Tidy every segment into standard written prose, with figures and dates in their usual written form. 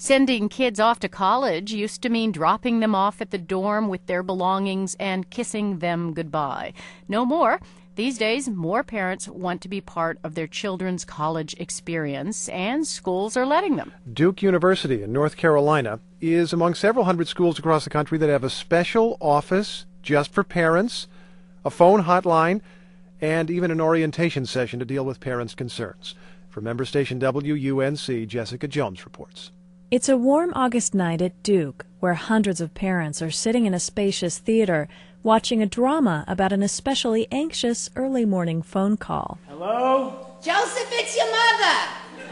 Sending kids off to college used to mean dropping them off at the dorm with their belongings and kissing them goodbye. No more. These days, more parents want to be part of their children's college experience, and schools are letting them. Duke University in North Carolina is among several hundred schools across the country that have a special office just for parents, a phone hotline, and even an orientation session to deal with parents' concerns. For member station WUNC, Jessica Jones reports. It's a warm August night at Duke, where hundreds of parents are sitting in a spacious theater watching a drama about an especially anxious early morning phone call. Hello? Joseph, it's your mother.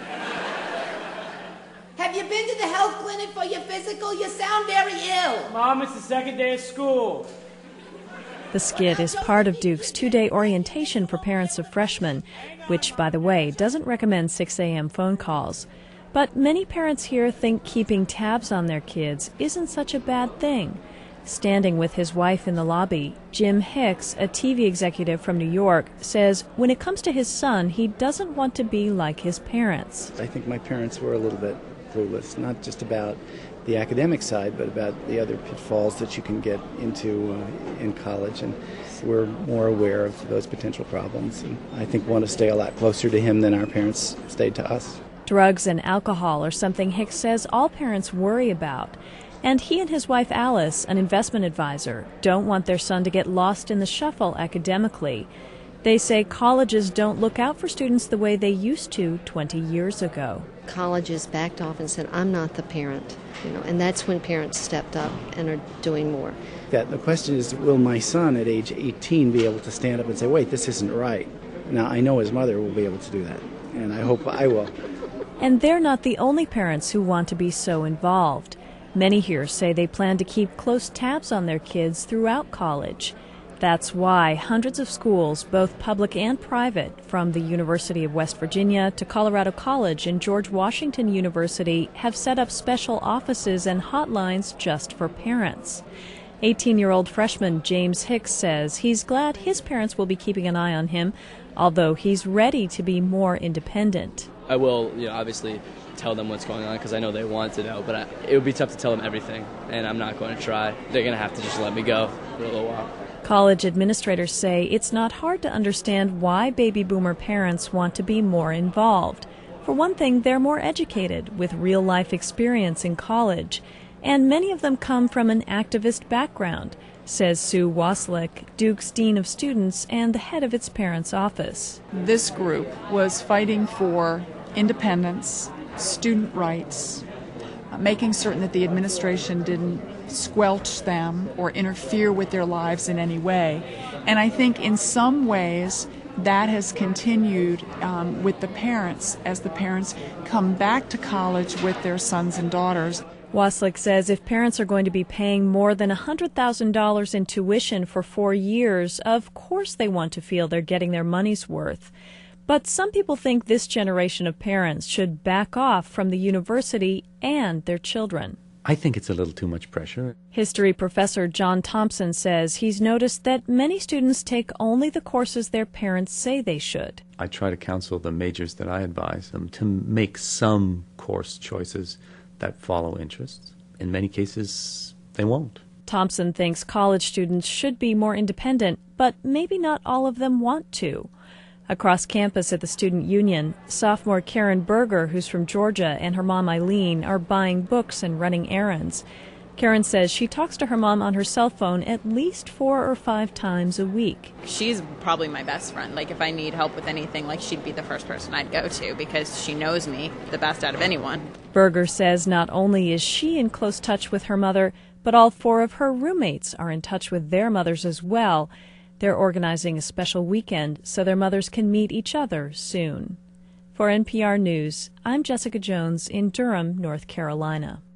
Have you been to the health clinic for your physical? You sound very ill. Mom, it's the second day of school. The skit is part of Duke's two-day orientation for parents of freshmen, which, by the way, doesn't recommend 6 a.m. phone calls. But many parents here think keeping tabs on their kids isn't such a bad thing. Standing with his wife in the lobby, Jim Hicks, a TV executive from New York, says when it comes to his son, he doesn't want to be like his parents. I think my parents were a little bit clueless, not just about the academic side, but about the other pitfalls that you can get into in college. And we're more aware of those potential problems. And I think want to stay a lot closer to him than our parents stayed to us. Drugs and alcohol are something Hicks says all parents worry about. And he and his wife Alice, an investment advisor, don't want their son to get lost in the shuffle academically. They say colleges don't look out for students the way they used to 20 years ago. Colleges backed off and said, I'm not the parent, and that's when parents stepped up and are doing more. The question is, will my son at age 18 be able to stand up and say, wait, this isn't right? Now, I know his mother will be able to do that, and I hope I will. And they're not the only parents who want to be so involved. Many here say they plan to keep close tabs on their kids throughout college. That's why hundreds of schools, both public and private, from the University of West Virginia to Colorado College and George Washington University, have set up special offices and hotlines just for parents. 18-year-old freshman James Hicks says he's glad his parents will be keeping an eye on him, although he's ready to be more independent. I will, obviously tell them what's going on because I know they want to know, but it would be tough to tell them everything, and I'm not going to try. They're going to have to just let me go for a little while. College administrators say it's not hard to understand why baby boomer parents want to be more involved. For one thing, they're more educated with real-life experience in college, and many of them come from an activist background, says Sue Waslick, Duke's Dean of Students and the head of its parents' office. This group was fighting for independence, student rights, making certain that the administration didn't squelch them or interfere with their lives in any way. And I think in some ways that has continued with the parents as the parents come back to college with their sons and daughters. Waslick says if parents are going to be paying more than $100,000 in tuition for 4 years, of course they want to feel they're getting their money's worth. But some people think this generation of parents should back off from the university and their children. I think it's a little too much pressure. History professor John Thompson says he's noticed that many students take only the courses their parents say they should. I try to counsel the majors that I advise them to make some course choices that follow interests. In many cases, they won't. Thompson thinks college students should be more independent, but maybe not all of them want to. Across campus at the Student Union, sophomore Karen Berger, who's from Georgia, and her mom Eileen are buying books and running errands. Karen says she talks to her mom on her cell phone at least 4 or 5 times a week. She's probably my best friend. If I need help with anything, she'd be the first person I'd go to because she knows me the best out of anyone. Berger says not only is she in close touch with her mother, but all 4 of her roommates are in touch with their mothers as well. They're organizing a special weekend so their mothers can meet each other soon. For NPR News, I'm Jessica Jones in Durham, North Carolina.